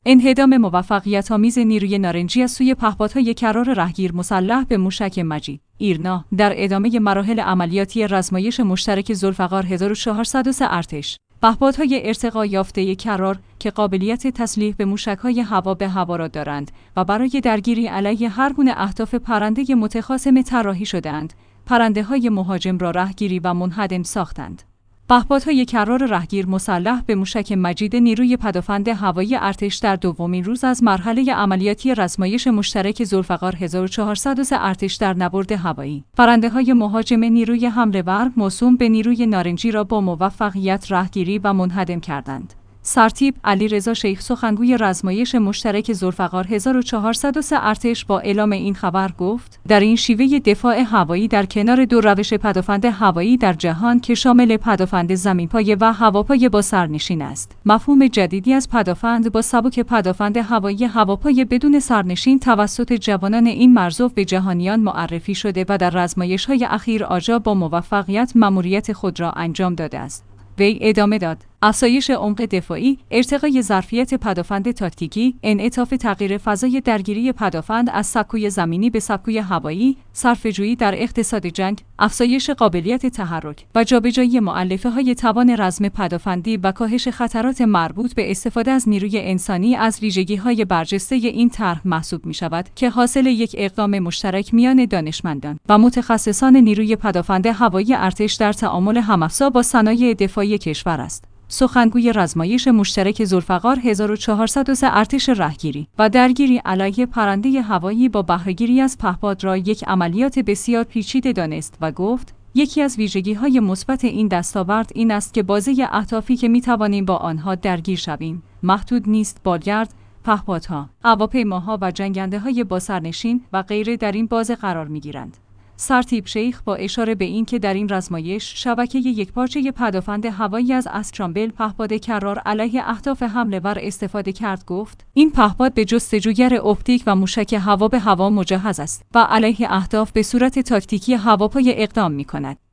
انهدام موفقیت‌آمیز نیروی نارنجی از سوی پهپادهای کرار رهگیر مسلح به موشک مجید ایرنا در ادامه مراحل عملیاتی رزمایش مشترک ذوالفقار 1403 ارتش. پهپادهای ارتقا یافته کرار که قابلیت تسلیح به موشک‌های هوا به هوا را دارند و برای درگیری علیه هر گونه اهداف پرنده متخاصم طراحی شده‌اند، پرنده‌های مهاجم را رهگیری و منهدم ساختند. پهپادهای کرار رهگیر مسلح به موشک مجید نیروی پدافند هوایی ارتش در دومین روز از مرحله عملیاتی رزمایش مشترک ذوالفقار 1403 ارتش در نبرد هوایی، پرنده‌های مهاجم نیروی حمله‌ور موسوم به نیروی نارنجی را با موفقیت رهگیری و منهدم کردند. سرتیپ علیرضا شیخ سخنگوی رزمایش مشترک ذوالفقار 1403 ارتش با اعلام این خبر گفت: در این شیوه دفاع هوایی در کنار دو روش پدافند هوایی در جهان که شامل پدافند زمین‌پایه و هواپایه با سرنشین است، مفهوم جدیدی از پدافند با سبک پدافند هوایی هواپایه بدون سرنشین توسط جوانان این مرزو به جهانیان معرفی شده و در رزمایش‌های اخیر آژا با موفقیت مأموریت خود را انجام داده است. وی ادامه داد: افزایش عمق دفاعی، ارتقای ظرفیت پدافند تاکتیکی، انعطاف تغییر فضای درگیری پدافند از سکوی زمینی به سکوی هوایی، صرفه‌جویی در اقتصاد جنگ، افزایش قابلیت تحرک و جابجایی مؤلفه‌های توان رزم پدافندی و کاهش خطرات مربوط به استفاده از نیروی انسانی از ویژگی‌های برجسته این طرح محسوب می‌شود که حاصل یک اقدام مشترک میان دانشمندان و متخصصان نیروی پدافند هوایی ارتش در تعامل هم‌افزا با صنایع دفاعی کشور است. سخنگوی رزمایش مشترک ذوالفقار 1403 ارتش رهگیری و درگیری علیه پرنده هوایی با بهره‌گیری از پهپاد را یک عملیات بسیار پیچیده دانست و گفت: یکی از ویژگی‌های مثبت این دستاورد این است که بازه اهدافی که می‌توانیم با آنها درگیر شویم محدود نیست. بالگرد، پهپادها، هواپیماها و جنگنده‌های با سرنشین و غیره در این بازه قرار می‌گیرند. سرتیپ شیخ با اشاره به این که در این رزمایش شبکه یکپارچه پدافند هوایی از اسکرامبل پهپاد کرار علیه اهداف حمله‌ور استفاده کرد گفت: این پهپاد به جستجوگر اپتیک و موشک هوا به هوا مجهز است و علیه اهداف به صورت تاکتیکی هواپایه اقدام می‌کند.